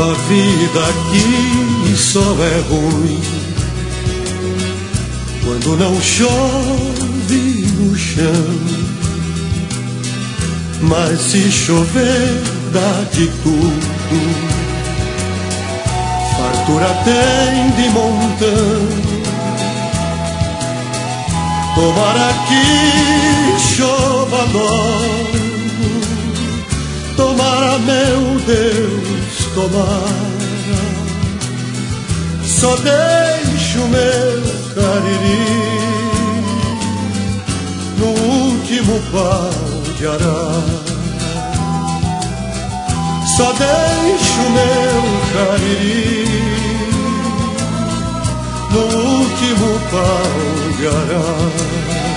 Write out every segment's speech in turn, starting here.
A vida aqui só é ruim quando não chove no chão, mas se chover dá de tudo, fartura tem de montão. Tomara que chova logo, tomara, meu Deus, tomara. Só deixo o meu cariri no último pau de arara. Só deixo o meu cariri no último pau de arara.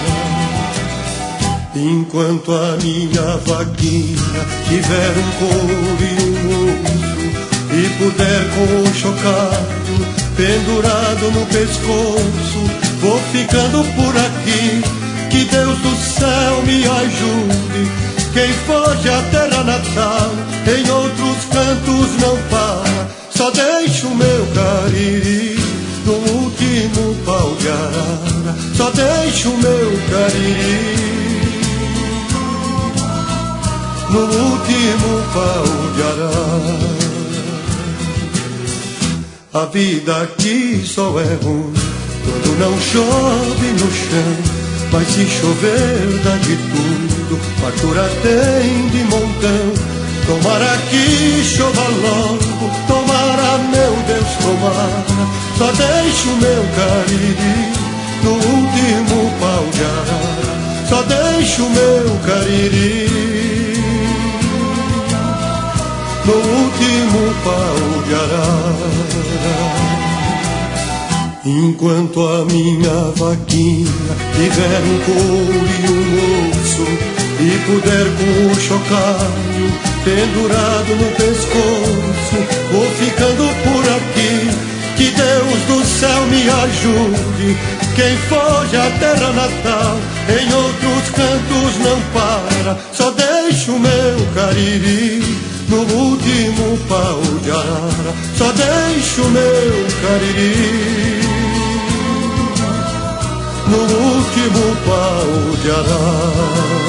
Enquanto a minha vaquinha tiver um couro e um osso e puder com o chocalho pendurado no pescoço, vou ficando por aqui, que Deus do céu me ajude. Quem foge à terra natal em outros cantos não para, só deixo o meu cariri no último pau de arara. Só deixo o meu cariri no último pau de arara. A vida aqui só é ruim quando não chove no chão, mas se chover dá de tudo, fartura tem de montão. Tomara que chova logo, tomara, meu Deus, tomara. Só deixo o meu cariri no último pau de arara. Só deixo o meu cariri no último pau de arara. Enquanto a minha vaquinha tiver um couro e um osso e puder com o chocalho pendurado no pescoço, vou ficando por aqui, que Deus do céu me ajude. Quem foge à terra natal em outros cantos não para, só deixo o meu cariri no último pau de arara. Só deixo o meu cariri no último pau de arara.